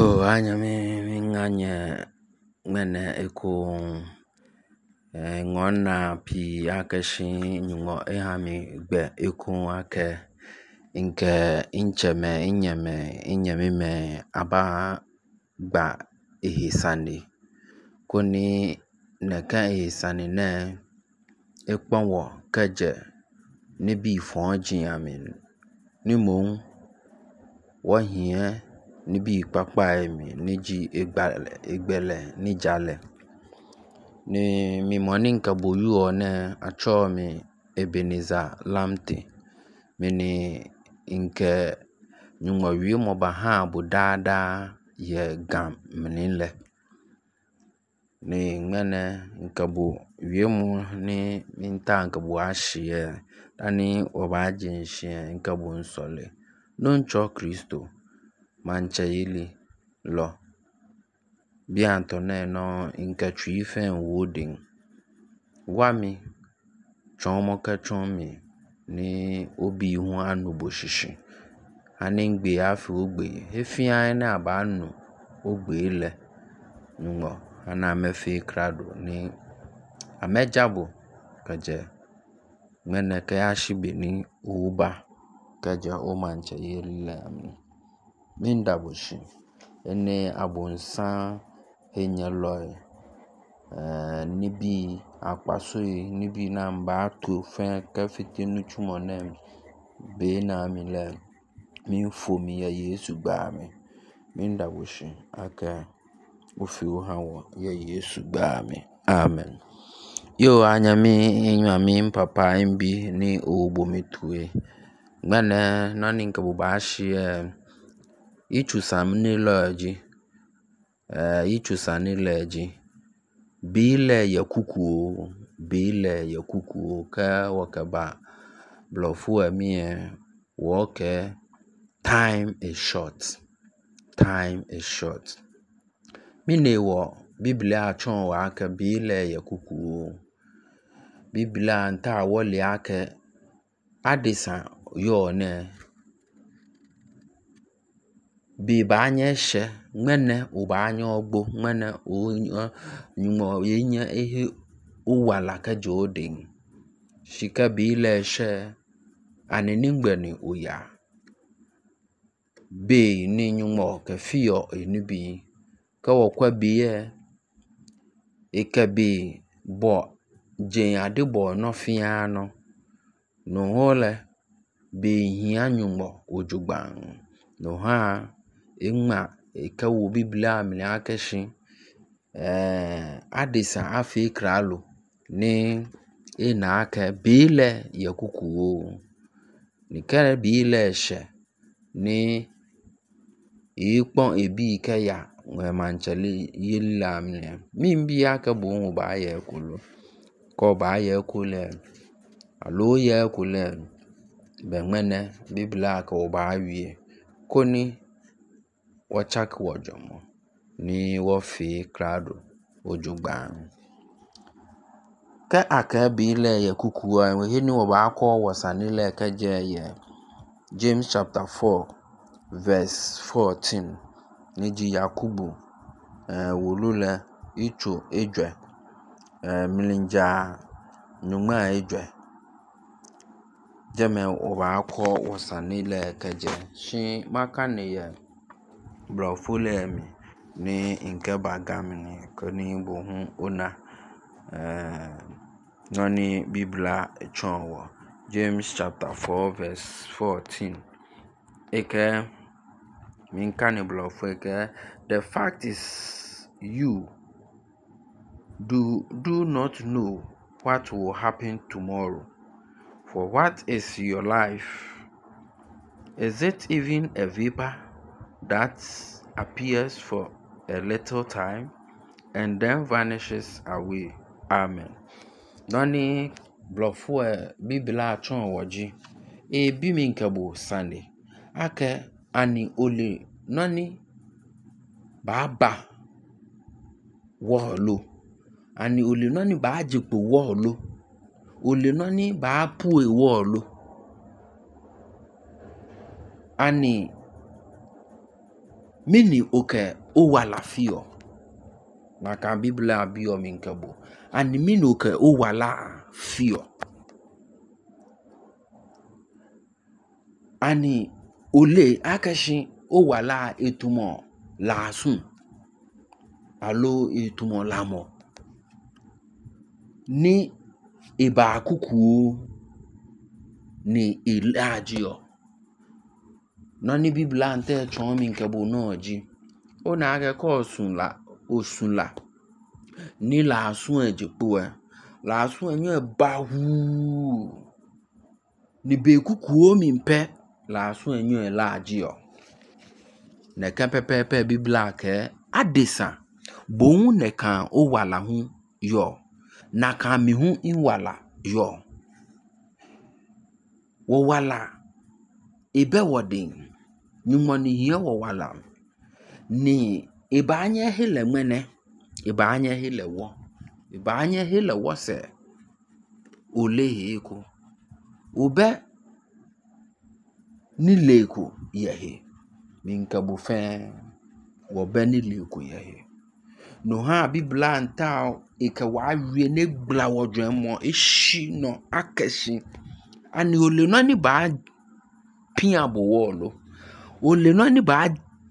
Yo, anya mi nganye ngene eko ngona pi akeshi nyungo ehami gbe eko ake nke inyeme me aba gba ehisani koni neka ehisani ne ekponwo keje nibi fonji amin ni mo wo hie nibi papa emi niji egbele ni jale ni mi morning kaboyu one acho mi Ebenezer Lamte mini nke nyungo wi mo ba ha bu dada ye gam minile ni ngene nkabu wi mo ni minta nkabu ashiye tani obaje nshiye nkabu nsole noncho Kristo manche ili lo biantone no nkatwi ife woding wami chomo ka chomi ni obi hu anubo shishi aningbe afi ogbe efia na abanu ogbe ile nungo ana mefi krado ni amejabo kaje mene ka ashibe ni uba kaje o manche ile ami mindabushi ene abunsan enyeloi nibi akpasoi nibi namba to fen kafitinu chumonem be na mile min fomi ya Yesu gba mi mindabushi aka ofi hawo ya Yesu gba mi amen. Yo anyami nyami papa mbi ni ogbomitue ngane nani nkabubashi ichusani leji bile ya kuku ka wakaba blofu emi woke time is short mine wo biblia achon wa aka bile ya kuku biblia nta wole aka adisa yo ne bi banyeshe ngene ubanye ogbo ngene nyumo yenye ehe uwala ka joding shika bile she aningbeni uya be ni nyumo ka fiyo enibi ka wokwa biye ekabi bo jen adebo no fiano no hole be hia nyumo ojugban no ha enma ekawo biblia amini akeshi adisa afi kralo ni ina aka bile ya kuku ni kere bile she ni ikpon ebi ke ya manchali yilla amini mimbi aka bo ba ye kulu ko ba ye kule alo ye kule benmene biblia ka oba wie koni wachak wojomo ni wofi krado ojugban ka aka bile ya kuku hini oba akọ wasanile keje ye James chapter 4 verse 14 niji Yakubu wolule icho ejwe milinja nyuma ejwe jeme oba akọ wasanile keje shi makane ye brofule mi ni nke bagamini koni bohun ona noni biblia chonwo James chapter 4 verse 14 eke minkane blofu eke the fact is you do not know what will happen tomorrow. For what is your life? Is it even a vapor that appears for a little time and then vanishes away? Amen. Noni blofu biblia achon woji bi minkabo Sunday ake ani ole noni baba wolo ani ole noni ba jipo wolo ole noni ba pu wolo ani mini oke o wala fio na ka biblia bio minkabo ani mini oke o wala fio ani ole akashi o wala etumo laasun alo etumo lamo ni iba kuku ni ilajio nani biblia ante chomi nkabo noji o na ake ko osunla ni laasun ejepo laasun enyo bahu ni be kuku mi mpe laasun enyo elajio ne kan pepepe biblia ke adesa bohun ne kan o wala hu yo na kan mi hu in wala yo wo wala ebe wodin ni moni hiyo wo wala ni eba anye hele mwene eba anye hele wo eba anye hele wo se ole heko obe ni leko yehe minkabu fe wo be ni leko yehe no ha biblia nta eke wa wie ne gbla wodwen mo eshi no akashi ani ole no ni ba pia bo wolo ole no ni ba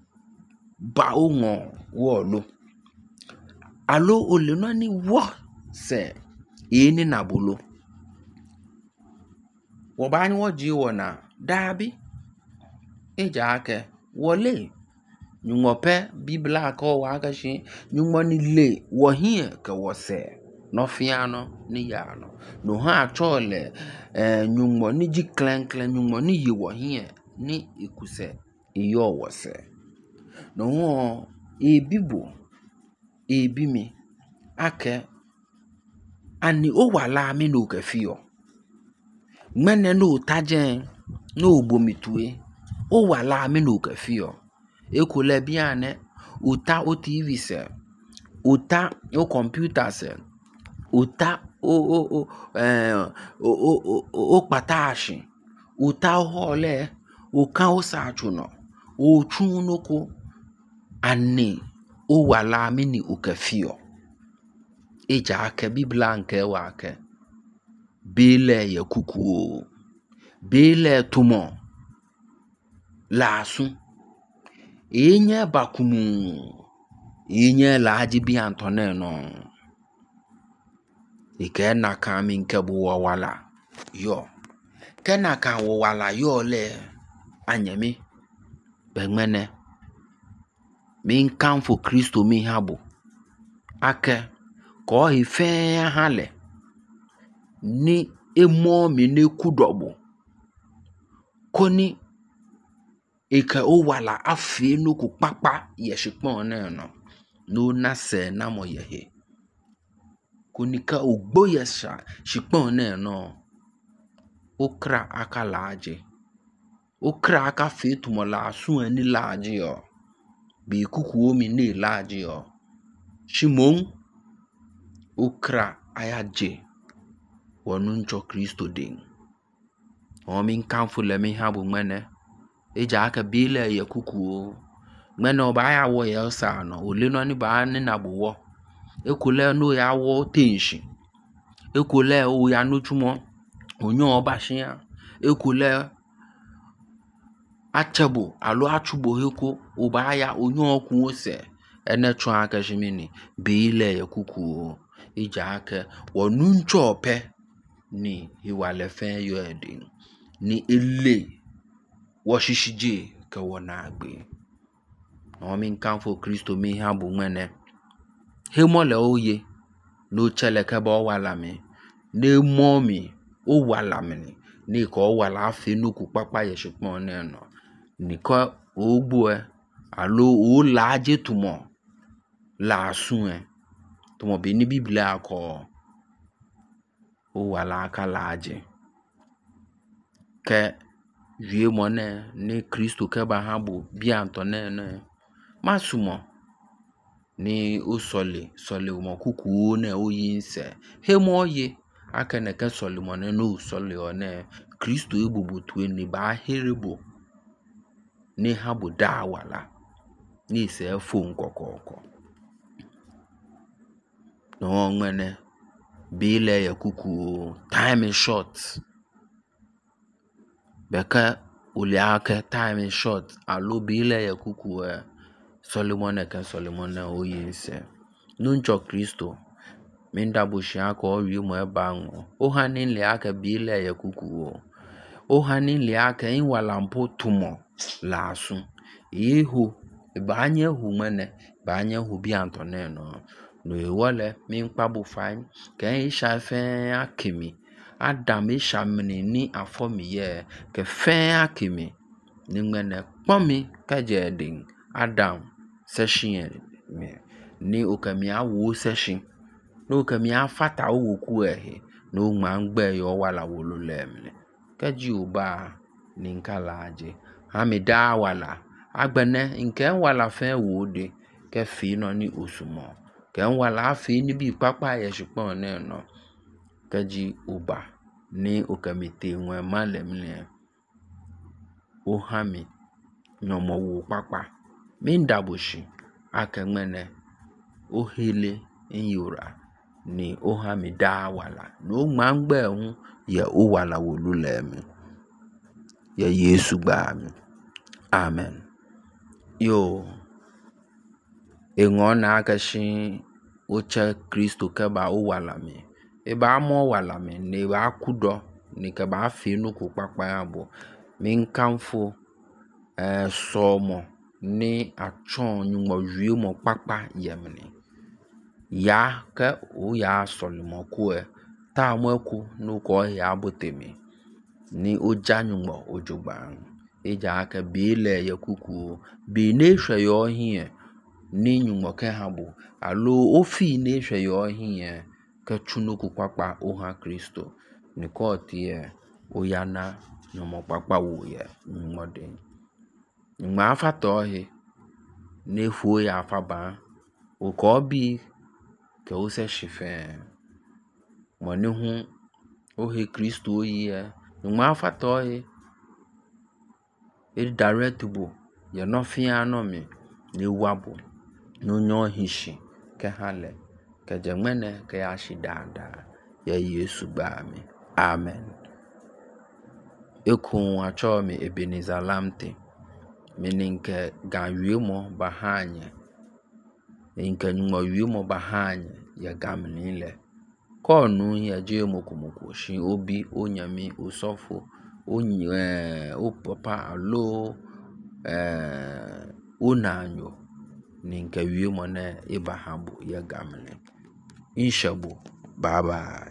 ongo wolo alo ole no ni wo se eni na bolo wo ba ni wo ji wona dabi eja ake wole nyumope biblia ko wa akashi nyumo ni le wo hie ke wo se no fiano ni yano no ha chole nyumo ni ji klenklen nyumo ni yi wo hie ni ikuse iyo wo se no ho ebibo ebimi ake ani o wala mi no ke fio mene no tajen no bomitue o wala mi no ke fio ekole biane uta o tv se uta o computer se uta o patashi uta hole o kan o sachuno o chunoko ani o wala mi ni o ke fio eja ake biblia nke wa ake bele ye kuku bele tumo laasun enye bakumu enye laaji bi antone no ike na kami nke bu wala yo kena ka wala yo le anyemi begmene min kan for Kristo mi habo ake ko ife hale ni emo mi ne kudobo koni eke o wala afi no ku papa yeshipon na no na se na mo yehe koni ka ogbo yesha shipon na no okra aka laaje okra aka fi tumo la asun ani laaje yo bi kuku omi ne laaje yo shimon okra ayaje wonu ncho Kristo din o min kanfu le mi habu mene eja aka bile ye kuku mene oba ya wo ye sa no ole no ni ba ni na bowo ekule no ya wo tenshi ekule o ya no tumo onyo oba hia ekule achebo alo achubo heko oba ya onyo okun ose ene tun aka jimini bile ye kuku eja aka wonu ncho ope ni hiwale fen yo edin ni ele wo shishije ke wona agbe no min kan for Kristo mi habu mene he mole oye no chele ke ba wala mi ne mo mi o wala mi ni ko wala afi no ku papa ye shipon ne no ni ko ogbo alo o laaje tumo la sun tumo bi ni biblia ko o wala aka laaje ke vie mone ni Kristo ke ba habu bi antone ne masumo ni o sole mo kuku ne o yinse he mo ye aka ne ke sole mo ne no sole one Kristo ebubutu ni ba herebo ni habu da wala ni se phone kokoko no ngene bile ya kuku time is short beka uliake time is short alo bile ya kuku Solomon oyinse nuncho Kristo minda bushia ko wimu ebango ohani le aka bile ya kuku ohani le aka inwalampo tumo lasu ihu banye humene banye hubi antoneno no ewole minkpabu fain ke isha fe akimi adam isha mini ni afomi ye ke fe akimi nimene kpomi kajeding adam session ni okami awo session no okami afata owoku no mangbe yo wala wolo lemle kaji oba ninkalaje amida wala agbene nke wala fe wode ke fi no ni osumo ke wala fi ni bi papa ye shipon ne no kaji oba ni okamite nwe malemle ohami nyomo wo papa mindabushi akemene ohile inyura ni ohami da wala no mangbe hu ye o wala wolulemi ye Yesu gba mi amen yo engona akashi oche Kristo ke ba o wala mi e ba mo wala mi ne ba kudo ni ke ba fi nu ku papa abo min kanfo somo ni achon nyumo wiemo papa yemni ya ke o ya Solomon ku ta mo ku nu ko ya botemi ni oja nyumo ojogba eja ke bile ye kuku bi ne hwe yo hie ni nyumo ke habo alo ofi ne hwe yo hie ke chunuku papa oha Kristo ni ko tie oyana nyumo papa wo ye nyumode ngma afato he ne fu ya afaba o ko bi ke o se shife mo ni hu o he Kristo ye ngma afato he e directable ye no fia no mi ni wabo no nyo hishi ke hale ke jemene ke ya shidada ye Yesu gba mi amen ekun acho mi Ebenezer Lamte meninke ganwiemo bahanye inke nyumo wiemo bahanye ya gamnile konu ya jemo kumuko shi obi onyami osofo o papa alo onanyo ninke wiemo ne ibahabu ya gamne inshabu bye bye